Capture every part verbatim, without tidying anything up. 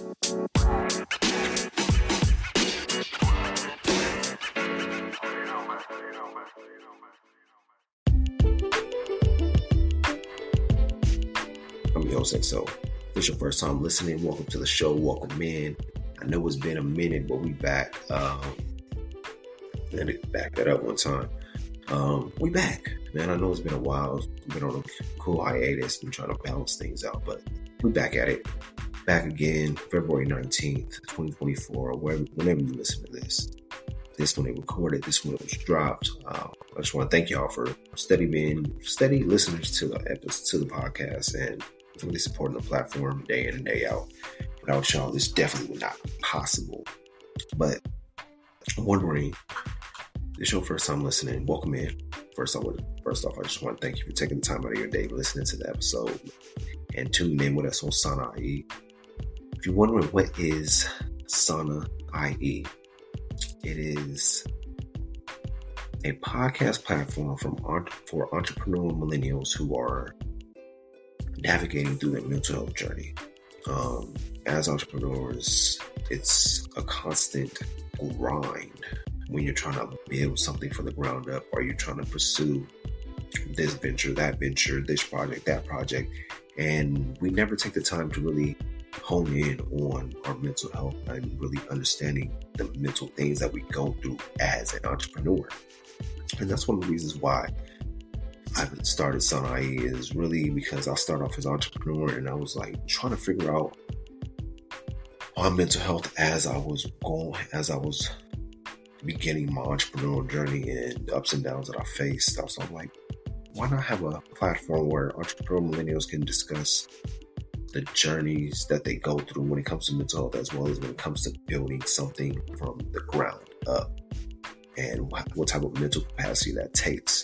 I'm your host, X O. If it's your first time listening, welcome to the show. Welcome in. I know it's been a minute, but we back. Um, let me back that up one time. Um, we back, man. I know it's been a while. We've been on a cool hiatus. Been trying to balance things out, but we back at it. Back again, February nineteenth, twenty twenty-four, or wherever, whenever you listen to this. This one it recorded, this one it was dropped. Uh, I just want to thank y'all for steady being steady listeners to the episode, to the podcast, and really supporting the platform day in and day out. Without y'all, this definitely would not be possible. But I'm wondering, this is your first time listening. Welcome in. First, I would, first off, I just want to thank you for taking the time out of your day listening to the episode and tuning in with us on Sana I E. If you're wondering what is Sana I E, it is a podcast platform from for entrepreneurial millennials who are navigating through their mental health journey. Um, as entrepreneurs, it's a constant grind when you're trying to build something from the ground up, or you're trying to pursue this venture, that venture, this project, that project. And we never take the time to really hone in on our mental health and really understanding the mental things that we go through as an entrepreneur. And that's one of the reasons why I've started Sana I E, is really because I started off as an entrepreneur and I was like trying to figure out my mental health as I was going, as I was beginning my entrepreneurial journey and the ups and downs that I faced. So I'm like, why not have a platform where entrepreneurial millennials can discuss the journeys that they go through when it comes to mental health, as well as when it comes to building something from the ground up, and what, what type of mental capacity that takes.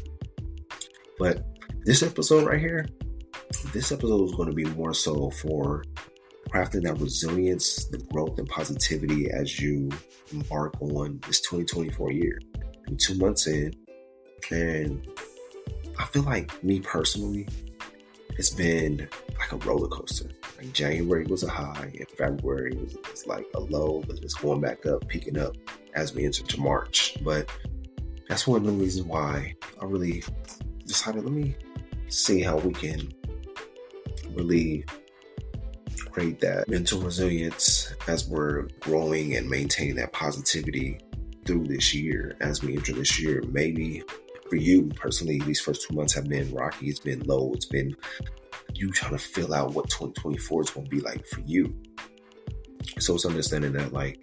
But this episode right here, this episode is going to be more so for crafting that resilience, the growth and positivity as you embark on this twenty twenty-four year. I'm two months in, and I feel like, me personally, it's been like a roller coaster. Like January was a high, and February was, was like a low, but it's going back up, peaking up as we enter to March. But that's one of the reasons why I really decided, let me see how we can really create that mental resilience as we're growing and maintaining that positivity through this year as we enter this year. Maybe for you personally, these first two months have been rocky. It's been low. It's been you trying to fill out what twenty twenty-four is going to be like for you. So it's understanding that, like,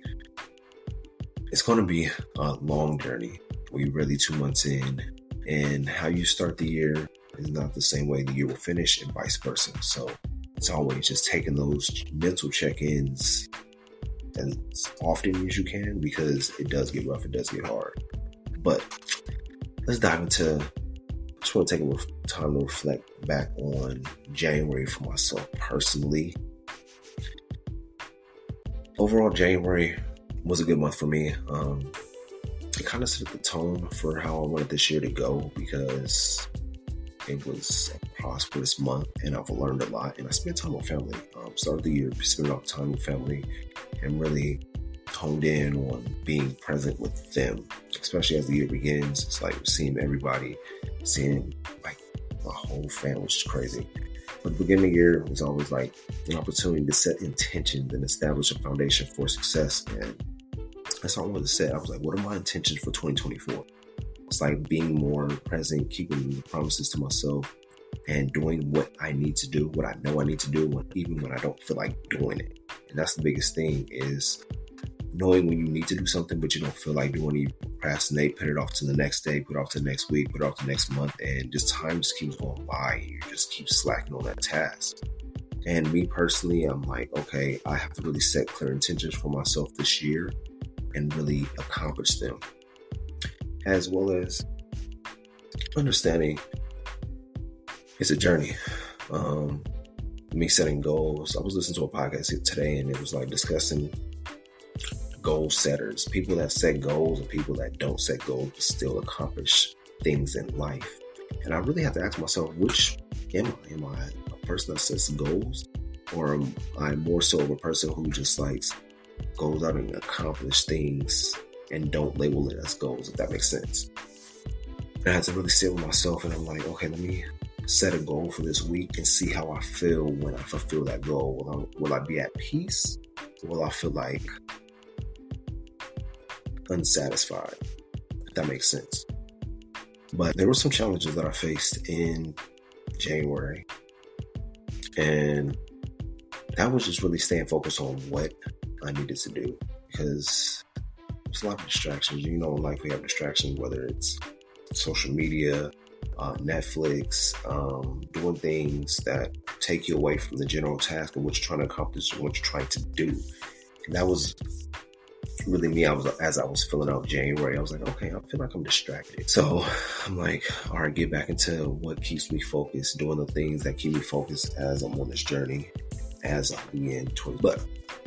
it's going to be a long journey. We're really two months in, and how you start the year is not the same way the year will finish, and vice versa. So it's always just taking those mental check-ins as often as you can, because it does get rough, it does get hard. But let's dive into, I just want to take a time to reflect back on January for myself personally. Overall, January was a good month for me. Um, it kind of set the tone for how I wanted this year to go, because it was a prosperous month and I've learned a lot, and I spent time with family. Um, started the year spending off time with family and really honed in on being present with them, especially as the year begins. It's like seeing everybody, seeing like my whole family, which is crazy. But the beginning of the year was always like an opportunity to set intentions and establish a foundation for success. And that's all I wanted to say. I was like, what are my intentions for twenty twenty-four? It's like being more present, keeping the promises to myself, and doing what I need to do, what I know I need to do, even when I don't feel like doing it. And that's the biggest thing, is knowing when you need to do something, but you don't feel like doing it. You procrastinate, put it off to the next day, put it off to the next week, put it off to the next month, and just time just keeps going by. You just keep slacking on that task. And me personally, I'm like, okay, I have to really set clear intentions for myself this year and really accomplish them. As well as understanding it's a journey. Um, me setting goals. I was listening to a podcast today, and it was like discussing goal setters, people that set goals and people that don't set goals but still accomplish things in life. And I really have to ask myself, which am I? Am I a person that sets goals or I'm, I'm more so of a person who just likes goes out and accomplish things and don't label it as goals, if that makes sense. And I had to really sit with myself and I'm like, okay, let me set a goal for this week and see how I feel when I fulfill that goal. Will I, will I be at peace? Or will I feel like unsatisfied? If that makes sense. But there were some challenges that I faced in January. And that was just really staying focused on what I needed to do, because there's a lot of distractions. You know, in life we have distractions, whether it's social media, uh, Netflix, um, doing things that take you away from the general task of what you're trying to accomplish and what you're trying to do. And that was really me. I was, as I was filling out January, I was like, okay, I feel like I'm distracted. So I'm like, all right, get back into what keeps me focused, doing the things that keep me focused as I'm on this journey, as I begin twenty. But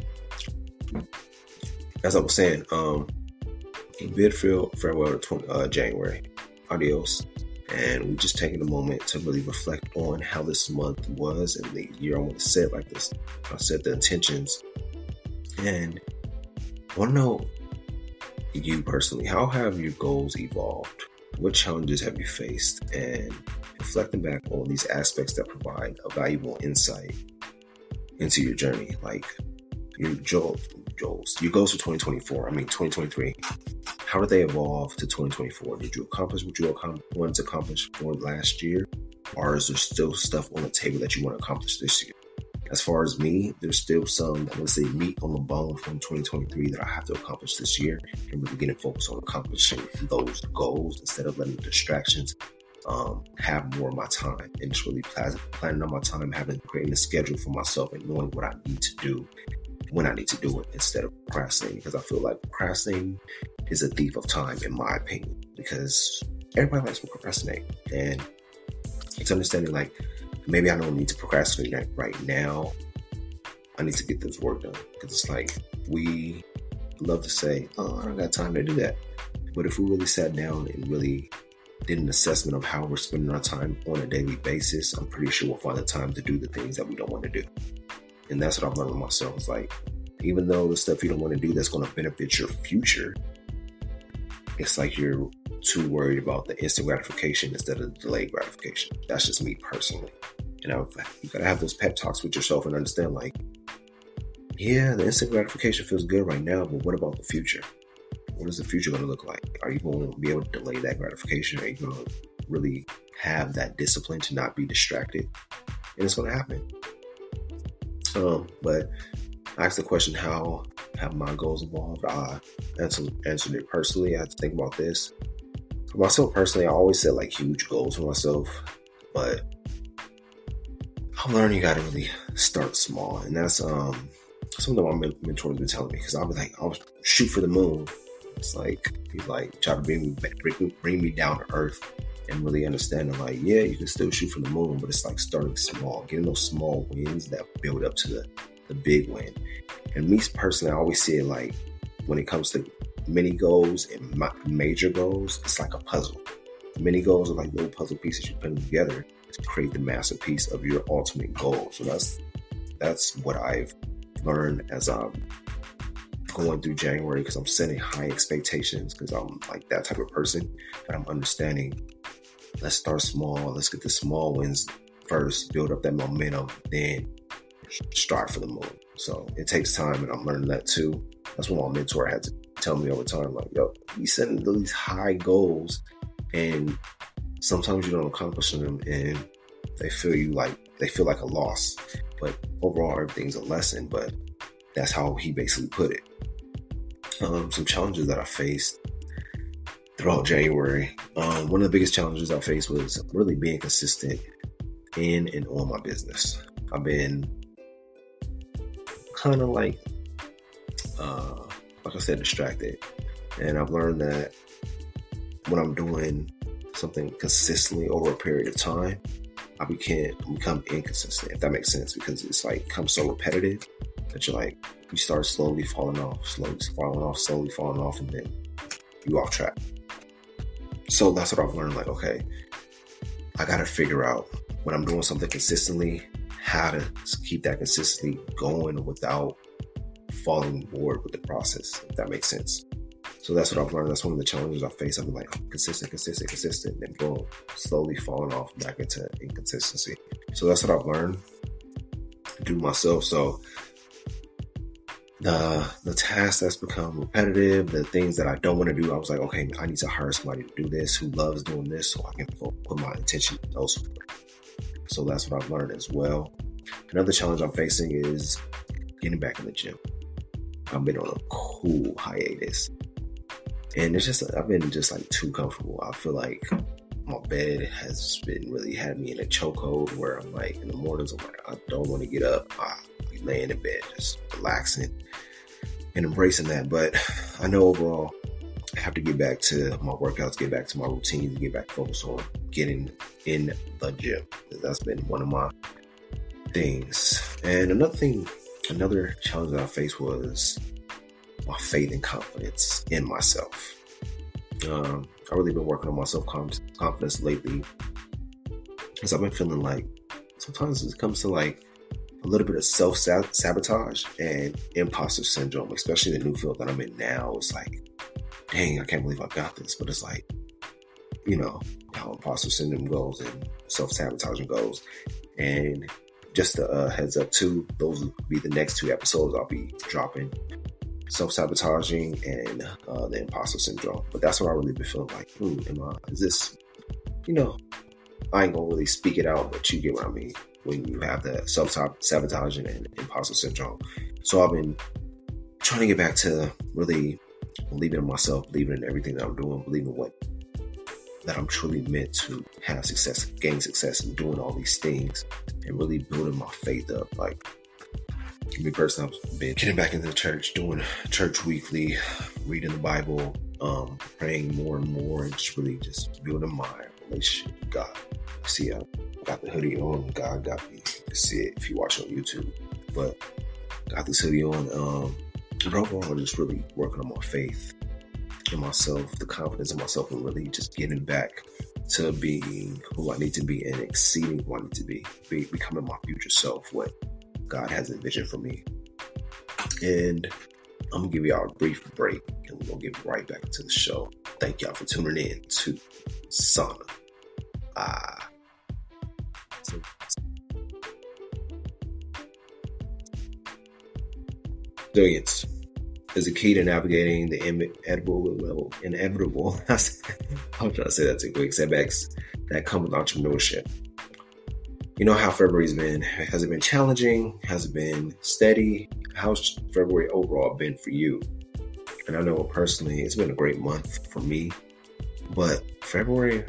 as I was saying, um, bid farewell to twenty, uh, January. Adios. And we're just taking a moment to really reflect on how this month was and the year. I want to set like this. I set the intentions. And I want to know you personally, how have your goals evolved? What challenges have you faced? And reflecting back on these aspects that provide a valuable insight into your journey, like your goals, your goals for twenty twenty-four, I mean twenty twenty-three. How did they evolve to twenty twenty-four? Did you accomplish what you wanted to accomplish for last year? Or is there still stuff on the table that you want to accomplish this year? As far as me, there's still some, I would say, meat on the bone from twenty twenty-three that I have to accomplish this year, and really getting focused on accomplishing those goals instead of letting the distractions um, have more of my time, and just really planning on my time, having creating a schedule for myself and knowing what I need to do when I need to do it instead of procrastinating, because I feel like procrastinating is a thief of time, in my opinion, because everybody likes to procrastinate. And it's understanding like, maybe I don't need to procrastinate right now. I need to get this work done. Because it's like, we love to say, oh, I don't got time to do that. But if we really sat down and really did an assessment of how we're spending our time on a daily basis, I'm pretty sure we'll find the time to do the things that we don't want to do. And that's what I've learned with myself. It's like, even though the stuff you don't want to do that's going to benefit your future, it's like you're too worried about the instant gratification instead of the delayed gratification. That's just me personally. You know, you got to have those pep talks with yourself and understand, like, yeah, the instant gratification feels good right now, but what about the future? What is the future going to look like? Are you going to be able to delay that gratification? Are you going to really have that discipline to not be distracted? And it's going to happen. Um, but I asked the question, how have my goals evolved? I answered, answered it personally. I had to think about this. For myself personally, I always set like huge goals for myself, but I've learned you got to really start small. And that's um, something my mentor has been telling me, because I'll be like, I'll shoot for the moon. It's like, he's like, try to bring me, back, bring, bring me down to earth and really understanding like, yeah, you can still shoot for the moon, but it's like starting small, getting those small wins that build up to the, the big win. And me personally, I always see it like, when it comes to mini goals and major goals, it's like a puzzle. Mini goals are like little puzzle pieces you put them together to create the masterpiece of your ultimate goal. So that's that's what I've learned as I'm going through January, because I'm setting high expectations, because I'm like that type of person. But I'm understanding, let's start small. Let's get the small wins first, build up that momentum, then strive for the moon. So it takes time, and I'm learning that too. That's what my mentor had to tell me over time. Like, yo, you setting these high goals, and sometimes you don't accomplish them, and they feel you like they feel like a loss. But overall, everything's a lesson. But that's how he basically put it. Um, some challenges that I faced throughout January. Um, one of the biggest challenges I faced was really being consistent in and on my business. I've been kind of like, uh, like I said, distracted. And I've learned that when I'm doing something consistently over a period of time, I became, become inconsistent, if that makes sense, because it's like becomes so repetitive that you're like, you start slowly falling off, slowly falling off, slowly falling off, and then you off track. So that's what I've learned. Like, okay, I got to figure out when I'm doing something consistently, how to keep that consistency going without falling bored with the process, if that makes sense. So that's what I've learned. That's one of the challenges I face. I've been like, oh, consistent, consistent, consistent, and boom, slowly falling off back into inconsistency. So that's what I've learned to do myself. So the the tasks that's become repetitive, the things that I don't want to do, I was like, okay, I need to hire somebody to do this who loves doing this so I can put my attention elsewhere. So that's what I've learned as well. Another challenge I'm facing is getting back in the gym. I've been on a cool hiatus. And it's just, I've been just like too comfortable. I feel like my bed has been really had me in a chokehold where I'm like, in the mornings, I'm like, I don't want to get up. I be laying in bed, just relaxing and embracing that. But I know overall, I have to get back to my workouts, get back to my routine, get back focused on getting in the gym. That's been one of my things. And another thing, another challenge that I faced was my faith and confidence in myself. Um, I've really been working on my self-confidence lately because I've been feeling like sometimes it comes to like a little bit of self-sabotage and imposter syndrome, especially the new field that I'm in now. It's like, dang, I can't believe I got this. But it's like, you know, how imposter syndrome goes and self-sabotaging goes. And just a uh, heads up too, those will be the next two episodes I'll be dropping. Self-sabotaging and uh, the imposter syndrome. But that's what I really been feeling like, hmm, am I, is this, you know, I ain't gonna really speak it out, but you get what I mean when you have the self-sabotaging and imposter syndrome. So I've been trying to get back to really believing in myself, believing in everything that I'm doing, believing what that I'm truly meant to have success, gain success in doing all these things and really building my faith up. Like, me personally, I've been getting back into the church, doing church weekly, reading the Bible, um, praying more and more, and just really just building my relationship with God. See, I got the hoodie on. God got me. You can see it if you watch on YouTube. But got this hoodie on. Um, but overall, just really working on my faith in myself, the confidence in myself, and really just getting back to being who I need to be and exceeding who I need to be, be becoming my future self, what God has envisioned for me. And I'm gonna give y'all a brief break and we're gonna get right back into the show. Thank y'all for tuning in to Sana. Ah. Resilience is a key to navigating the inevitable, inevitable, I'm trying to say that too quick, setbacks that come with entrepreneurship. You know how February's been. Has it been challenging? Has it been steady? How's February overall been for you? And I know personally, it's been a great month for me. But February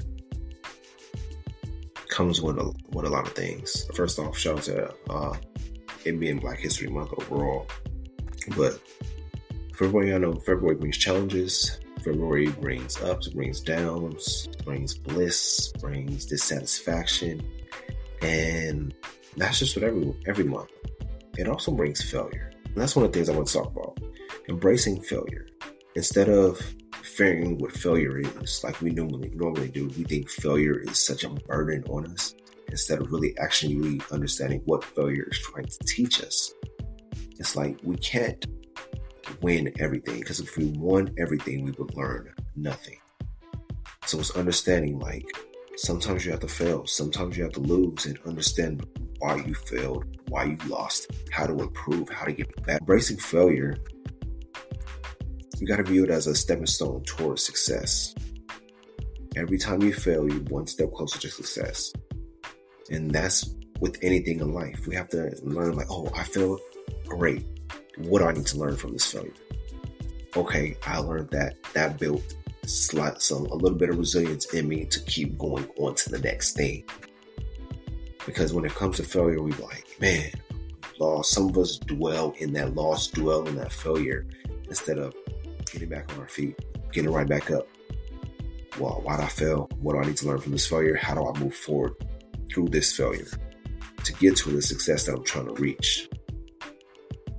comes with a, with a lot of things. First off, shout out to uh, it being Black History Month overall. But February, I know February brings challenges. February brings ups, brings downs, brings bliss, brings dissatisfaction. And that's just what every every month. It also brings failure. And that's one of the things I want to talk about. Embracing failure. Instead of fearing what failure is, like we normally normally do, we think failure is such a burden on us. Instead of really actually understanding what failure is trying to teach us. It's like we can't win everything, because if we won everything, we would learn nothing. So it's understanding, like, sometimes you have to fail. Sometimes you have to lose and understand why you failed, why you lost, how to improve, how to get back. Embracing failure, you got to view it as a stepping stone towards success. Every time you fail, you're one step closer to success. And that's with anything in life. We have to learn, like, oh, I failed. Great. What do I need to learn from this failure? Okay, I learned that. That built some a little bit of resilience in me to keep going on to the next thing. Because when it comes to failure, we like, man, lost. Some of us dwell in that loss, dwell in that failure, instead of getting back on our feet, getting right back up. Well, why did I fail? What do I need to learn from this failure? How do I move forward through this failure to get to the success that I'm trying to reach?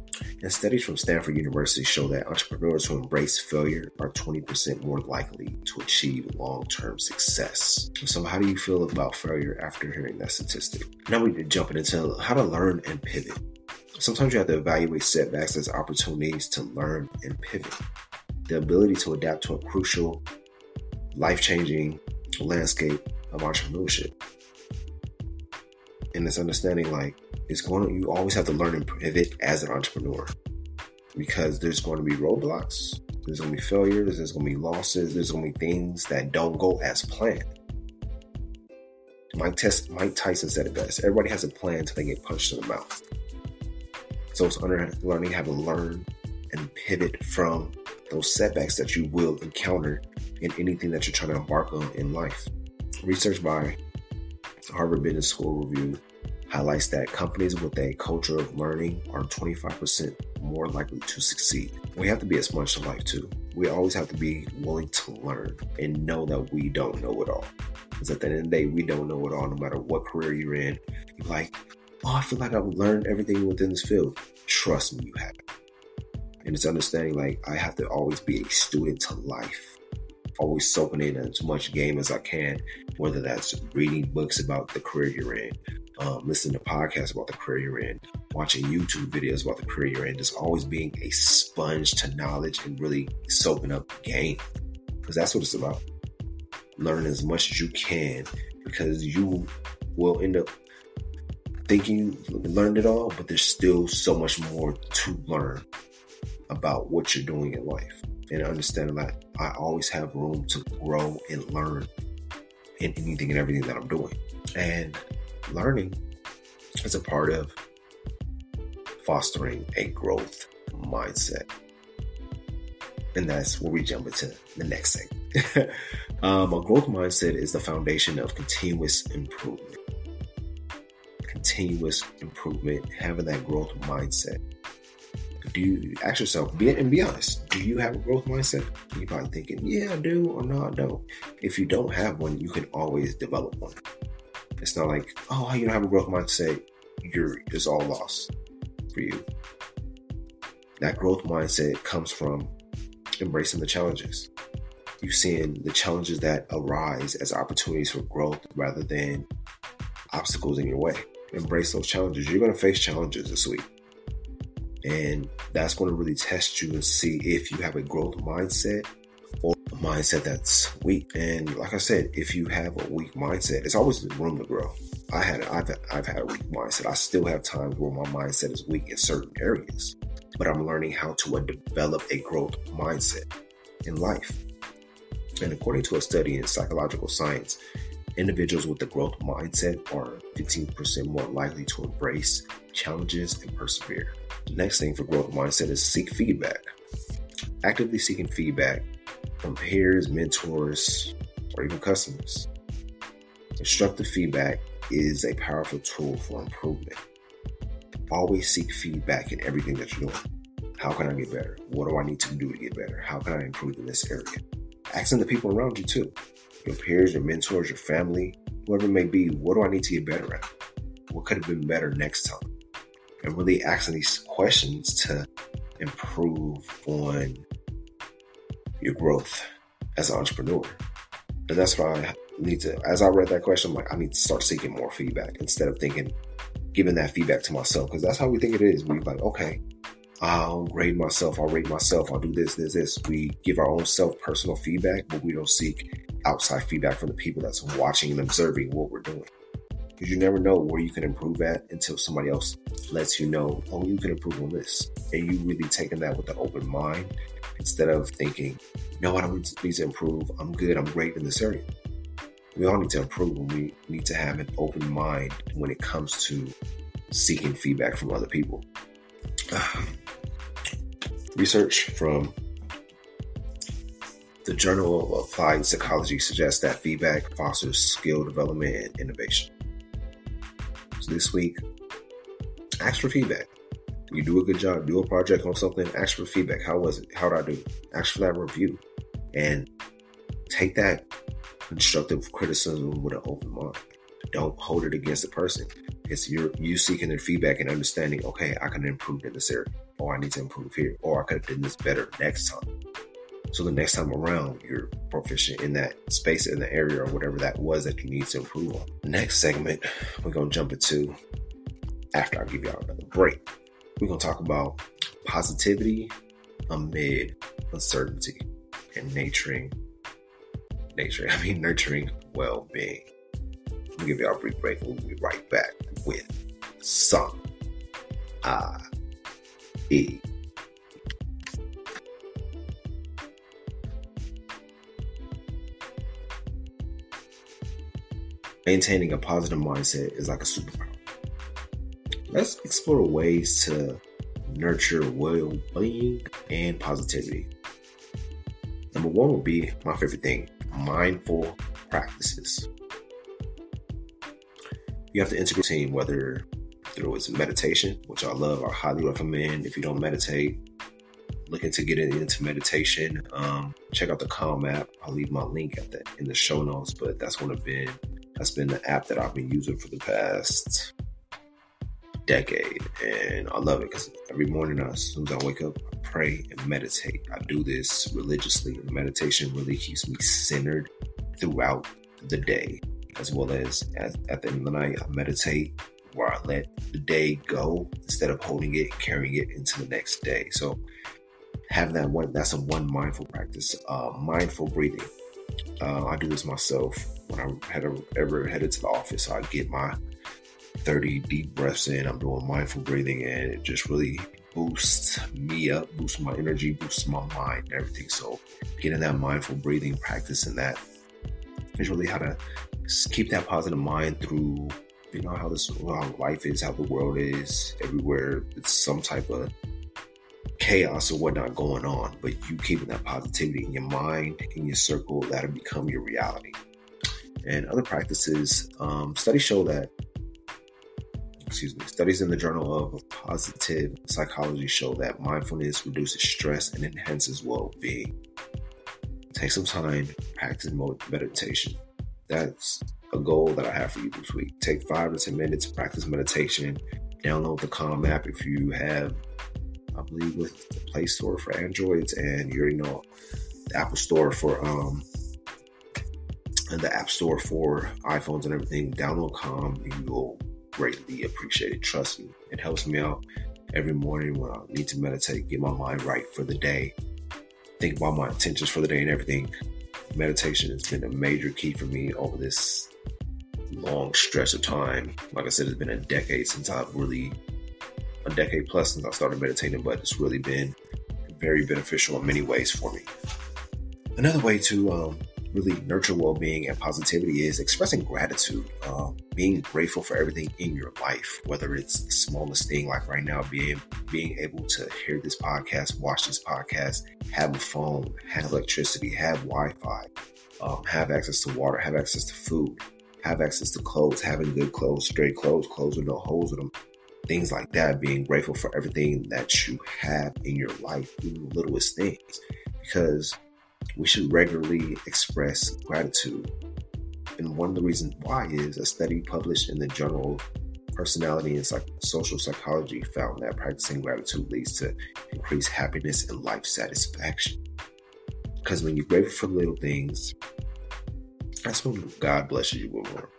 And studies from Stanford University show that entrepreneurs who embrace failure are twenty percent more likely to achieve long-term success. So how do you feel about failure after hearing that statistic? Now we're jumping into how to learn and pivot. Sometimes you have to evaluate setbacks as opportunities to learn and pivot. The ability to adapt to a crucial, life-changing landscape of entrepreneurship. And this understanding, like, it's going to, you always have to learn and pivot as an entrepreneur, because there's going to be roadblocks, there's going to be failures, there's going to be losses, there's going to be things that don't go as planned. Mike, Tess, Mike Tyson said it best: everybody has a plan until they get punched in the mouth. So it's under learning how to learn and pivot from those setbacks that you will encounter in anything that you're trying to embark on in life. Research by Harvard Business School Review highlights that companies with a culture of learning are twenty-five percent more likely to succeed. We have to be a sponge to life too. We always have to be willing to learn and know that we don't know it all. Because at the end of the day, we don't know it all, no matter what career you're in. You're like, oh, I feel like I've learned everything within this field. Trust me, you have. And it's understanding, like, I have to always be a student to life. Always soaking in as much game as I can, whether that's reading books about the career you're in, um, listening to podcasts about the career you're in, watching YouTube videos about the career you're in, just always being a sponge to knowledge and really soaking up game. Because that's what it's about. Learn as much as you can, because you will end up thinking you learned it all, but there's still so much more to learn about what you're doing in life. And understanding that I always have room to grow and learn in anything and everything that I'm doing. And learning is a part of fostering a growth mindset. And that's where we jump into the next thing. um, a growth mindset is the foundation of continuous improvement. Continuous improvement, having that growth mindset. Do you ask yourself, be and be honest, do you have a growth mindset? You're probably thinking, yeah, I do, or no, I don't. If you don't have one, you can always develop one. It's not like, oh, you don't have a growth mindset, you're it's all lost for you. That growth mindset comes from embracing the challenges. You seeing the challenges that arise as opportunities for growth rather than obstacles in your way. Embrace those challenges. You're going to face challenges this week. And that's going to really test you and see if you have a growth mindset or a mindset that's weak. And like I said, if you have a weak mindset, it's always room to grow. I had, I've, I've had a weak mindset. I still have times where my mindset is weak in certain areas, but I'm learning how to develop a growth mindset in life. And according to a study in psychological science, individuals with the growth mindset are fifteen percent more likely to embrace challenges and persevere. The next thing for growth mindset is seek feedback. Actively seeking feedback from peers, mentors, or even customers. Constructive feedback is a powerful tool for improvement. Always seek feedback in everything that you're doing. How can I get better? What do I need to do to get better? How can I improve in this area? Asking the people around you too. Your peers, your mentors, your family, whoever it may be, what do I need to get better at? What could have been better next time? And really asking these questions to improve on your growth as an entrepreneur. And that's why I need to, as I read that question, I'm like, I need to start seeking more feedback instead of thinking, giving that feedback to myself. Because that's how we think it is. We're like, okay, I'll grade myself, I'll rate myself, I'll do this, this, this. We give our own self-personal feedback, but we don't seek outside feedback from the people that's watching and observing what we're doing. Because you never know where you can improve at until somebody else lets you know, oh, you can improve on this. And you really taking that with an open mind instead of thinking, no, I don't need to, need to improve. I'm good. I'm great in this area. We all need to improve, and we need to have an open mind when it comes to seeking feedback from other people. Research from the Journal of Applied Psychology suggests that feedback fosters skill development and innovation. So this week, ask for feedback. You do a good job, do a project on something, ask for feedback. How was it? How did I do? Ask for that review. And take that constructive criticism with an open mind. Don't hold it against the person. It's your, you seeking their feedback and understanding, okay, I can improve in this area. or I need to improve here, or I could have done this better next time. So the next time around, you're proficient in that space, in the area, or whatever that was that you need to improve on. Next segment, we're going to jump into, after I give y'all another break, we're going to talk about positivity amid uncertainty and nurturing, nurturing, I mean, nurturing well-being. We'll give y'all a brief break and we'll be right back with some I E. Maintaining a positive mindset is like a superpower. Let's explore ways to nurture well-being and positivity. Number one would be my favorite thing, mindful practices. You have to integrate routine, whether through its meditation, which I love, I highly recommend. If you don't meditate, looking to get into meditation, um, check out the Calm app. I'll leave my link at the in the show notes, but that's one of been that's been the app that I've been using for the past decade, and I love it because every morning as soon as I wake up, I pray and meditate. I do this religiously, and meditation really keeps me centered throughout the day, as well as, as at the end of the night, I meditate where I let the day go instead of holding it, carrying it into the next day. So have that one, that's a one mindful practice. Uh, mindful breathing. Uh, I do this myself when I'm head, ever headed to the office. So I get my thirty deep breaths in. I'm doing mindful breathing, and it just really boosts me up, boosts my energy, boosts my mind and everything. So getting that mindful breathing practice and that is really how to keep that positive mind through, you know, how this how life is, how the world is, everywhere. It's some type of chaos or whatnot going on, but you keeping that positivity in your mind, in your circle, that'll become your reality. And other practices, um, studies show that, excuse me, studies in the Journal of Positive Psychology show that mindfulness reduces stress and enhances well-being. Take some time, practice meditation. That's a goal that I have for you this week. Take five to ten minutes to practice meditation. Download the Calm app if you have, I believe, with the Play Store for Androids, and you already know the Apple Store for um and the App Store for iPhones and everything. Download Calm, and you will greatly appreciate it. Trust me, it helps me out every morning when I need to meditate, get my mind right for the day, think about my intentions for the day and everything. Meditation has been a major key for me over this long stretch of time. Like I said, it's been a decade since I've really, a decade plus since I started meditating, but it's really been very beneficial in many ways for me. Another way to um, really nurture well-being and positivity is expressing gratitude, um, being grateful for everything in your life, whether it's the smallest thing, like right now, being being able to hear this podcast, watch this podcast, have a phone, have electricity, have Wi-Fi, um, have access to water, have access to food, have access to clothes, having good clothes, straight clothes, clothes with no holes in them, things like that. Being grateful for everything that you have in your life, even the littlest things, because we should regularly express gratitude. And one of the reasons why is a study published in the Journal of Personality and Psych- Social Psychology found that practicing gratitude leads to increased happiness and life satisfaction. Because when you're grateful for little things, that's when God blesses you with more.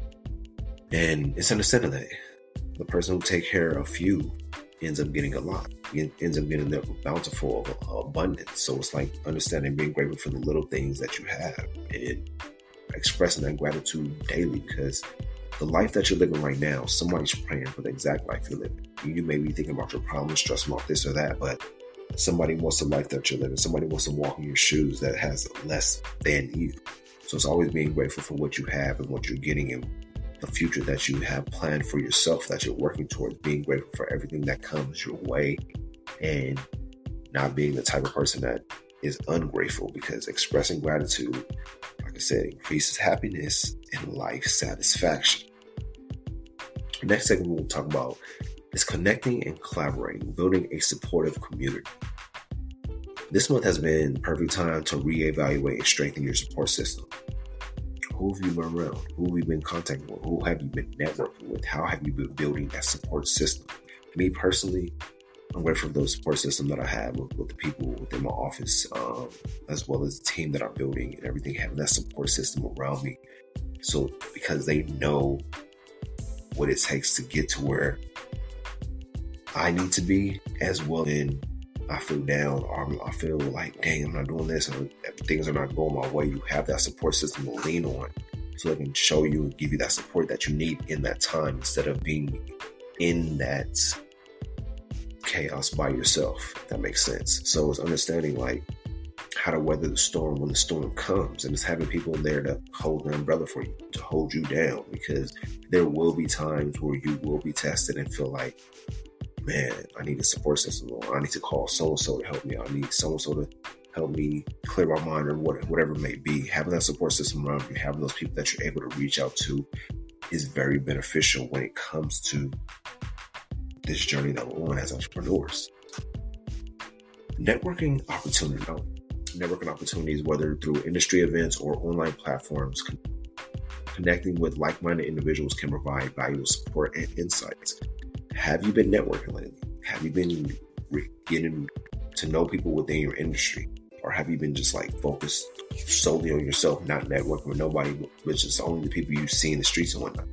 And it's understanding that the person who takes care of few ends up getting a lot. It ends up getting the bountiful of abundance. So it's like understanding, being grateful for the little things that you have and expressing that gratitude daily, because the life that you're living right now, somebody's praying for the exact life you're living. You may be thinking about your problems, stressing about this or that, but somebody wants the life that you're living. Somebody wants to walk in your shoes that has less than you. So it's always being grateful for what you have and what you're getting and the future that you have planned for yourself, that you're working towards. Being grateful for everything that comes your way and not being the type of person that is ungrateful, because expressing gratitude, like I said, increases happiness and life satisfaction. Next segment we'll talk about is connecting and collaborating, building a supportive community. This month has been the perfect time to reevaluate and strengthen your support system. Who have you been around? Who have you been contacting with? Who have you been networking with? How have you been building that support system? Me personally, I'm grateful for the support system that I have with, with the people within my office, um, as well as the team that I'm building and everything, having that support system around me. So because they know what it takes to get to where I need to be, as well as I feel down or I feel like, dang, I'm not doing this, or things are not going my way. You have that support system to lean on so they can show you and give you that support that you need in that time, instead of being in that chaos by yourself, if that makes sense. So it's understanding like how to weather the storm when the storm comes, and it's having people there to hold an umbrella for you, to hold you down, because there will be times where you will be tested and feel like, man, I need a support system, or I need to call so-and-so to help me. I need so-and-so to help me clear my mind, or whatever it may be. Having that support system around you, having those people that you're able to reach out to is very beneficial when it comes to this journey that we're on as entrepreneurs. Networking opportunity. Networking opportunities, whether through industry events or online platforms, con- connecting with like-minded individuals can provide valuable support and insights. Have you been networking lately? Have you been re- getting to know people within your industry? Or have you been just like focused solely on yourself, not networking with nobody, but just only the people you see in the streets and whatnot?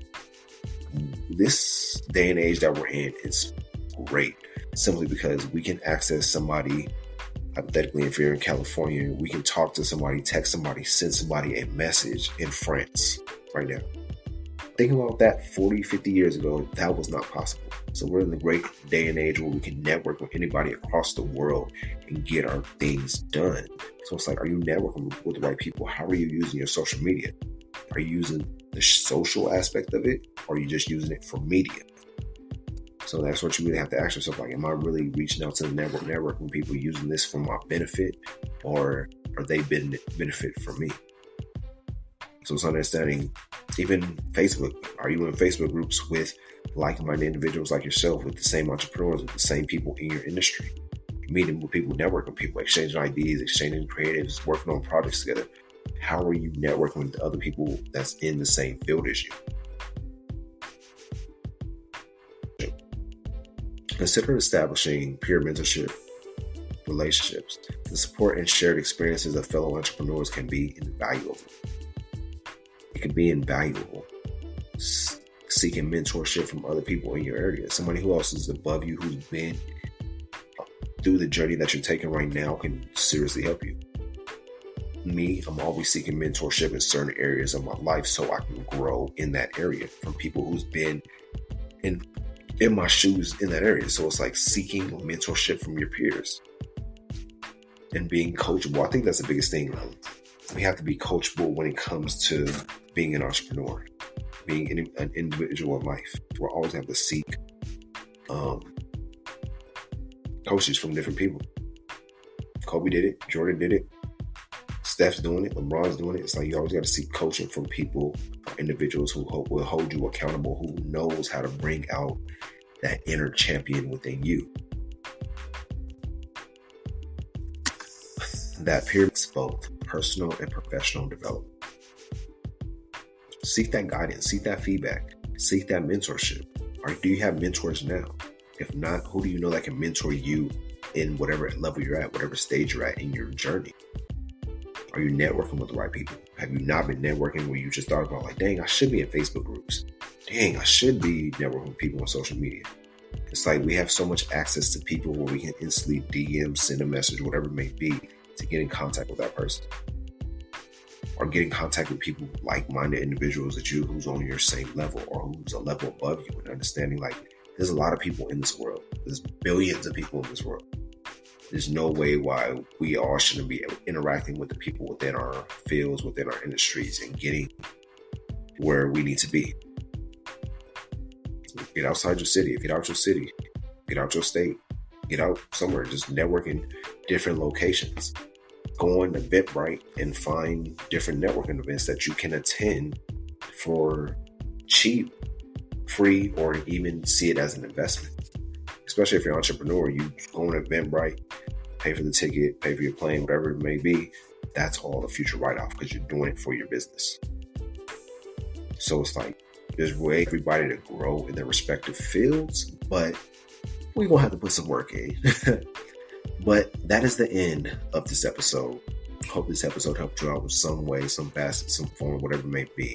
This day and age that we're in is great, simply because we can access somebody. Hypothetically, if you're in California, we can talk to somebody, text somebody, send somebody a message in France right now. Think about that forty, fifty years ago, that was not possible. So we're in the great day and age where we can network with anybody across the world and get our things done. So it's like, are you networking with the right people? How are you using your social media? Are you using the social aspect of it, or are you just using it for media? So that's what you really have to ask yourself. Like, am I really reaching out to the network, networking people using this for my benefit, or are they been benefit for me? So it's understanding, even Facebook. Are you in Facebook groups with like-minded individuals like yourself, with the same entrepreneurs, with the same people in your industry? Meeting with people, networking with people, exchanging ideas, exchanging creatives, working on projects together. How are you networking with other people that's in the same field as you? Consider establishing peer mentorship relationships. The support and shared experiences of fellow entrepreneurs can be invaluable. It can be invaluable. Seeking mentorship from other people in your area. Somebody who else is above you, who's been through the journey that you're taking right now, can seriously help you. Me, I'm always seeking mentorship in certain areas of my life so I can grow in that area from people who's been in in my shoes in that area. So it's like seeking mentorship from your peers and being coachable. I think that's the biggest thing. We have to be coachable when it comes to being an entrepreneur, being an individual in life. We'll always have to seek um, coaches from different people. Kobe did it. Jordan did it. Steph's doing it. LeBron's doing it. It's like you always got to seek coaching from people, individuals who hope will hold you accountable, who knows how to bring out that inner champion within you. That peer is both personal and professional development. Seek that guidance, seek that feedback, seek that mentorship. Or do you have mentors now? If not, who do you know that can mentor you in whatever level you're at, whatever stage you're at in your journey? Are you networking with the right people? Have you not been networking where you just thought about like, dang, I should be in Facebook groups. Dang, I should be networking with people on social media. It's like we have so much access to people where we can instantly D M, send a message, whatever it may be, to get in contact with that person. Or get in contact with people, like-minded individuals that you, who's on your same level or who's a level above you, and understanding like there's a lot of people in this world. There's billions of people in this world. There's no way why we all shouldn't be interacting with the people within our fields, within our industries, and getting where we need to be. Get outside your city. Get out your city. Get out your state. Get out somewhere. Just network in different locations. Go on Eventbrite and find different networking events that you can attend for cheap, free, or even see it as an investment. Especially if you're an entrepreneur, you go on Eventbrite, pay for the ticket, pay for your plane, whatever it may be. That's all a future write-off because you're doing it for your business. So it's like there's way for everybody to grow in their respective fields, but we're going to have to put some work in. But that is the end of this episode. Hope this episode helped you out in some way, some facet, some form, whatever it may be.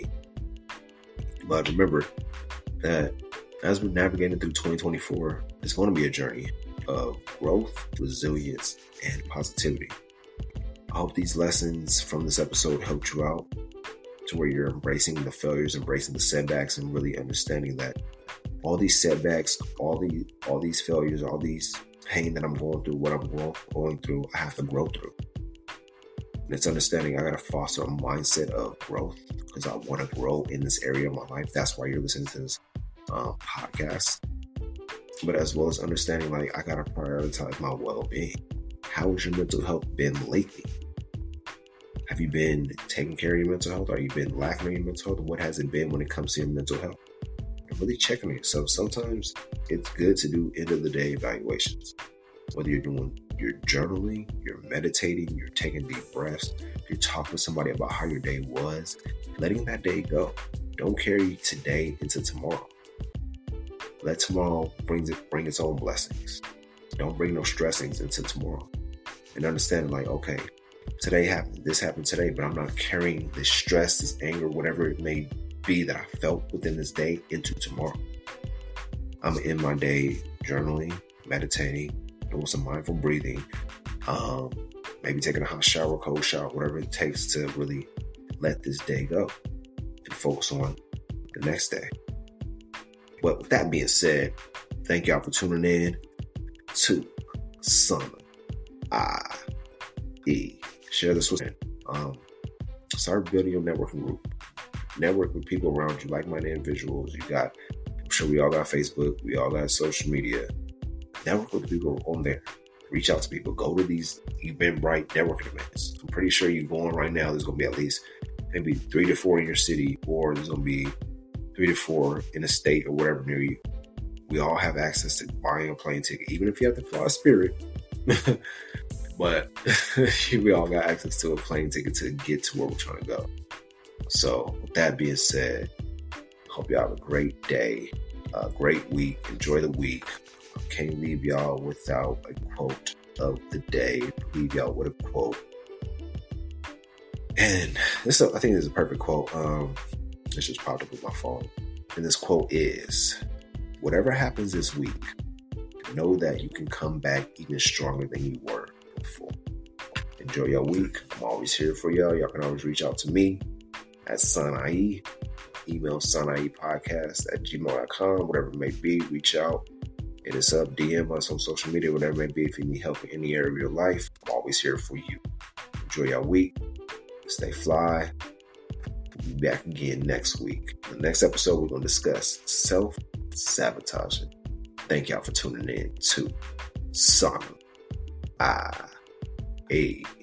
But remember that as we're navigating through twenty twenty-four, it's going to be a journey of growth, resilience, and positivity. I hope these lessons from this episode helped you out to where you're embracing the failures, embracing the setbacks, and really understanding that all these setbacks, all the all these failures, all these pain that I'm going through, what I'm going through, I have to grow through. And it's understanding I got to foster a mindset of growth because I want to grow in this area of my life. That's why you're listening to this uh, podcast. But as well as understanding, like, I got to prioritize my well-being. How has your mental health been lately? Have you been taking care of your mental health? Are you been lacking in your mental health? What has it been when it comes to your mental health? And really checking yourself. Sometimes it's good to do end of the day evaluations. Whether you're doing your journaling, you're meditating, you're taking deep breaths, you're talking to somebody about how your day was, letting that day go. Don't carry today into tomorrow. Let tomorrow bring it, bring its own blessings. Don't bring no stressings into tomorrow. And understand, like, okay, today happened, this happened today, but I'm not carrying this stress, this anger, whatever it may be that I felt within this day into tomorrow. I'm in my day journaling, meditating, doing some mindful breathing, um, maybe taking a hot shower, cold shower, whatever it takes to really let this day go and focus on the next day. But with that being said, thank y'all for tuning in to Sana I E. Share this with me. Um, start building your networking group. Network with people around you, like-minded individuals. You got, I'm sure we all got Facebook. We all got social media. Network with people on there. Reach out to people. Go to these Eventbrite networking events. I'm pretty sure you're going right now. There's going to be at least maybe three to four in your city, or there's going to be three to four in a state or whatever near you. We all have access to buying a plane ticket, even if you have to fly Spirit. But we all got access to a plane ticket to get to where we're trying to go. So with that being said, hope y'all have a great day, a great week. Enjoy the week. I can't leave y'all without a quote of the day. Leave y'all with a quote. And this, I think this is a perfect quote. Um, this just popped up with my phone. And this quote is, whatever happens this week, know that you can come back even stronger than you were before. Enjoy your week. I'm always here for y'all. Y'all can always reach out to me at Sana I. Email sanaiepodcast at gmail dot com. Whatever it may be, reach out. Hit us up, D M us on social media, whatever it may be. If you need help in any area of your life, I'm always here for you. Enjoy your week. Stay fly. We'll be back again next week. In the next episode, we're going to discuss self-sabotaging. Thank y'all for tuning in to Sana I.